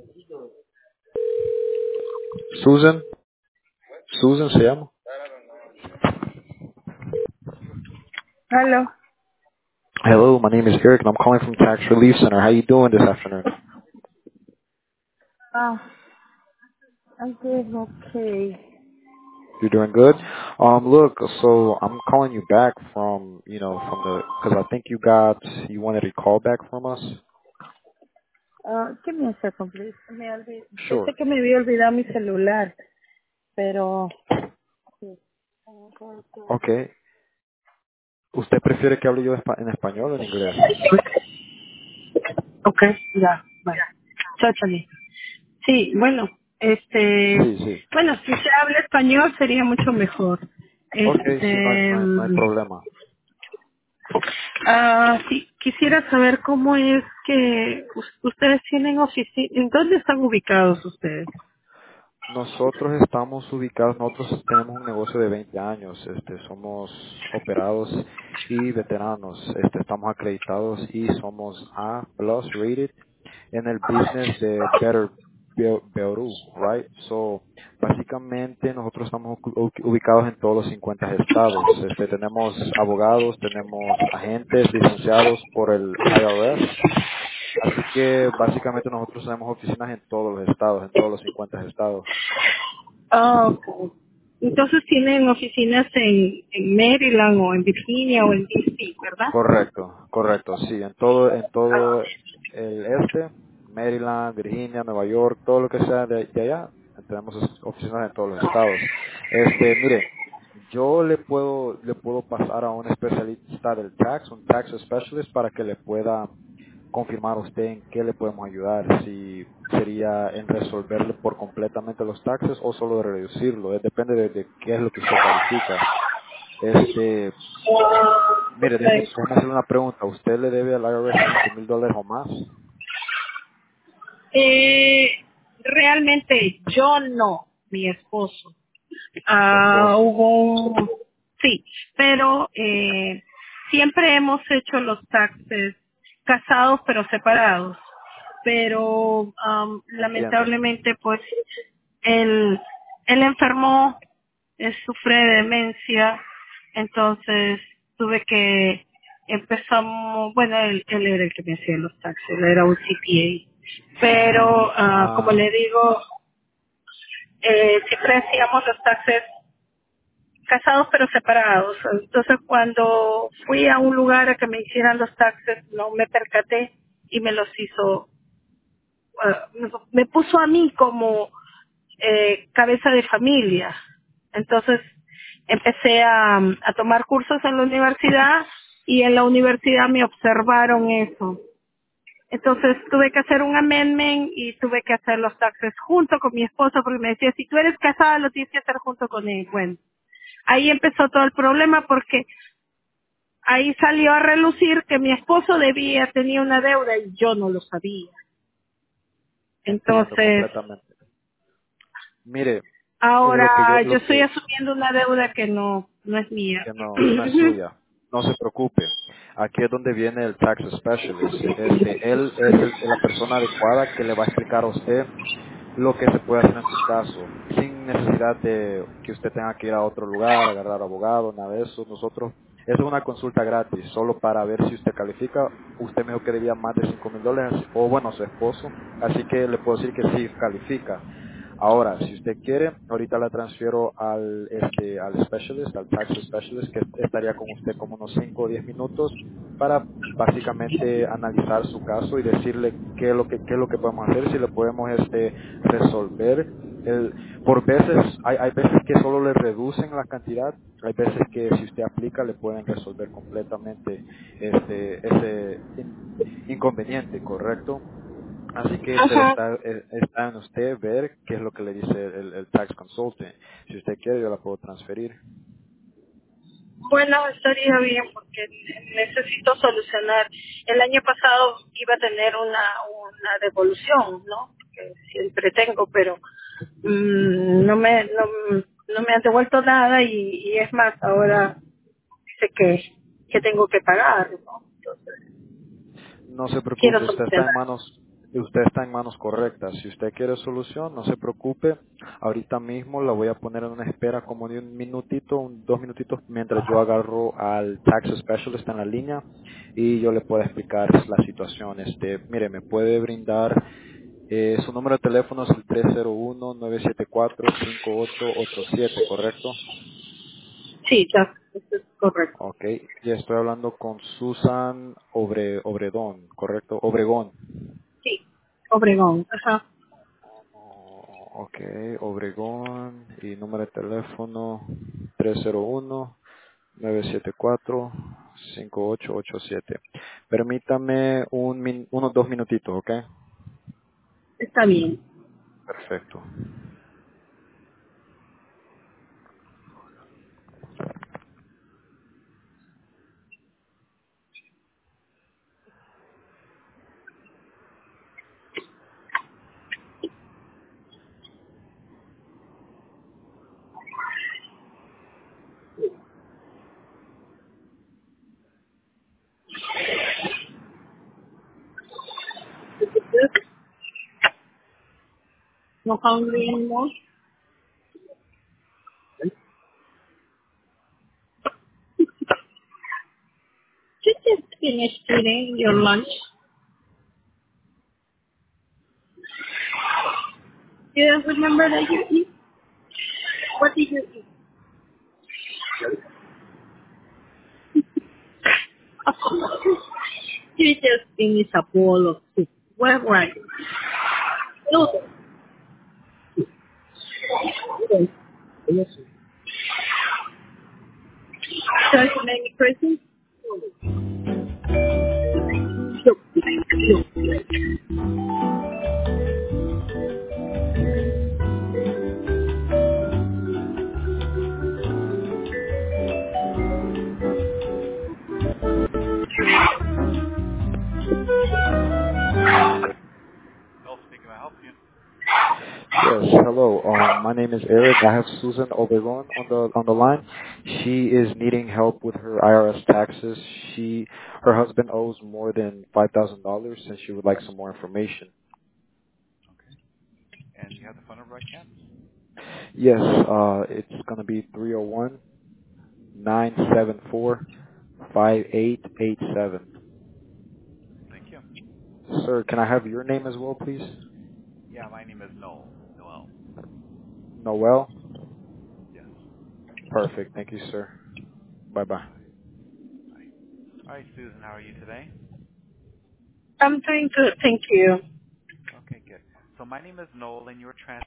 Susan. Susan se llama. Hello. Hello, my name is Eric and I'm calling from Tax Relief Center. How you doing this afternoon? Oh, I'm doing okay. You're doing good? Look, so I'm calling you back from, because I think you wanted a call back from us. Give me a second, please. Sure. Pensé que me había olvidado mi celular, pero... Okay. ¿Usted prefiere que hable yo en español o en inglés? Okay, ya, vale. Totally. Sí, bueno, Sí, sí. bueno, si se habla español sería mucho mejor. Okay, sí, Este, no hay problema. sí, quisiera saber cómo es que ustedes tienen oficina, ¿en dónde están ubicados ustedes? Nosotros tenemos un negocio de 20 años, somos operados y veteranos, estamos acreditados y somos A plus rated en el business de Better Bureau, right? So, básicamente nosotros estamos ubicados en todos los 50 estados. Tenemos abogados, tenemos agentes licenciados por el IRS. Así que básicamente nosotros tenemos oficinas en todos los estados, en todos los 50 estados. Ah, ok. Entonces tienen oficinas en Maryland o en Virginia o en DC, ¿verdad? Correcto, correcto, sí, en todo el Maryland, Virginia, Nueva York, todo lo que sea de allá, tenemos oficinas en todos los estados. Mire, yo le puedo pasar a un especialista del tax, un tax specialist, para que le pueda confirmar a usted en qué le podemos ayudar, si sería en resolverle por completamente los taxes o solo de reducirlo, depende de qué es lo que usted califica. Este, Mire, déjeme, Ok. déjeme hacerle una pregunta. ¿Usted le debe al IRS $5,000 o más? Eh, realmente yo no, mi esposo. Su esposo. Hubo sí, pero siempre hemos hecho los taxes casados pero separados. Pero Entiendo. lamentablemente pues él, él enfermó, él sufre de demencia, entonces tuve que empezamos, bueno, él era el que me hacía los taxes, él era un CPA, pero como Ah, le digo, siempre hacíamos los taxes casados pero separados. Entonces cuando fui a un lugar a que me hicieran los taxes, no me percaté y me los hizo, me puso a mí como cabeza de familia. Entonces empecé a tomar cursos en la universidad y en la universidad me observaron eso. Entonces tuve que hacer un amendment y tuve que hacer los taxes junto con mi esposo porque me decía, si tú eres casada lo tienes que hacer junto con él. Bueno, ahí empezó todo el problema porque ahí salió a relucir que mi esposo tenía una deuda y yo no lo sabía. entiendo Entonces, completamente. Mire, lo que yo, ahora yo lo estoy que, asumiendo una deuda que no es mía. que no es suya. No se preocupe. Aquí es donde viene el tax specialist. Él es la persona adecuada que le va a explicar a usted lo que se puede hacer en su caso, sin necesidad de que usted tenga que ir a otro lugar, agarrar abogado, nada de eso. Es una consulta gratis, solo para ver si usted califica. Usted me dijo que debía más de $5,000, o bueno, su esposo, así que le puedo decir que sí califica. Ahora, si usted quiere, ahorita la transfiero al specialist, al tax specialist, que estaría con usted como unos 5 o 10 minutos para básicamente analizar su caso y decirle qué es lo que podemos hacer, si le podemos resolver. Por veces, hay veces que solo le reducen la cantidad, hay veces que si usted aplica le pueden resolver completamente ese inconveniente, ¿correcto? Así que Ajá. está en usted ver qué es lo que le dice el tax consultant. Si usted quiere, yo la puedo transferir. Bueno, estaría bien porque necesito solucionar. El año pasado iba a tener una devolución, ¿no? Que siempre tengo, pero no me han devuelto nada y es más, ahora sé que tengo que pagar, ¿no? Entonces, No se quiero preocupe, usted está en solucionar. manos, Usted está en manos correctas. Si usted quiere solución, no se preocupe. Ahorita mismo la voy a poner en una espera como de un minutito, 2 minutitos, mientras yo agarro al tax specialist en la línea y yo le puedo explicar la situación. Mire, me puede brindar su número de teléfono es el 301-974-5887, ¿correcto? Sí, ya, eso es correcto. Ok. Y estoy hablando con Susan Obredón, ¿correcto? Obregón. Sí, Obregón. Ajá. Oh, ok, Obregón y número de teléfono 301-974-5887. Permítame unos 2 minutitos, ¿ok? Está bien. Perfecto. No hungry anymore. You just finished eating your lunch. Do you remember that you eat? What did you eat? You just finished a bowl of soup. What rice? Noodles. Okay. Does it make me crazy? Soup. Soup. Yes, hello. My name is Eric. I have Susan Obregón on the line. She is needing help with her IRS taxes. Her husband owes more than $5,000, and she would like some more information. Yes, it's gonna be 301-974-5887. Sir, can I have your name as well, please? Noel. Perfect. Thank you, sir. Bye bye. I'm doing good, thank you.